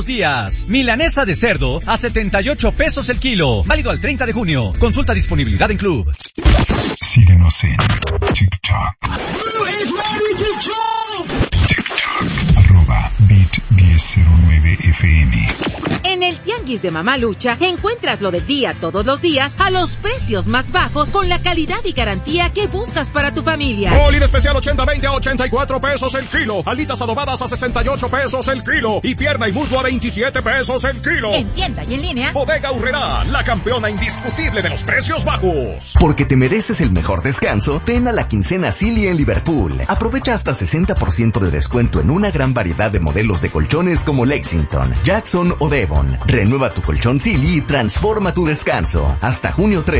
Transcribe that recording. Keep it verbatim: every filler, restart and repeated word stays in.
días. Milanesa de cerdo a setenta y ocho pesos el kilo. Válido al treinta de junio. Consulta disponibilidad en Club. Síguenos en TikTok. TikTok. Arroba Bit diez cero nueve F M. En el Tianguis de Mamá Lucha encuentras lo del día todos los días a los precios más bajos con la calidad y garantía que buscas para tu familia. Molida especial ochenta veinte a ochenta y cuatro pesos el kilo. Alitas adobadas a sesenta y ocho pesos el kilo. Y pierna y muslo a veintisiete pesos el kilo. En tienda y en línea. Bodega Aurrerá, la campeona indiscutible de los precios bajos. Porque te mereces el mejor descanso, ven a la quincena Silly en Liverpool. Aprovecha hasta sesenta por ciento de descuento en una gran variedad de modelos de colchones como Lexington, Jackson o Devon. Renueva tu colchón Silly y transforma tu descanso. Hasta junio tres.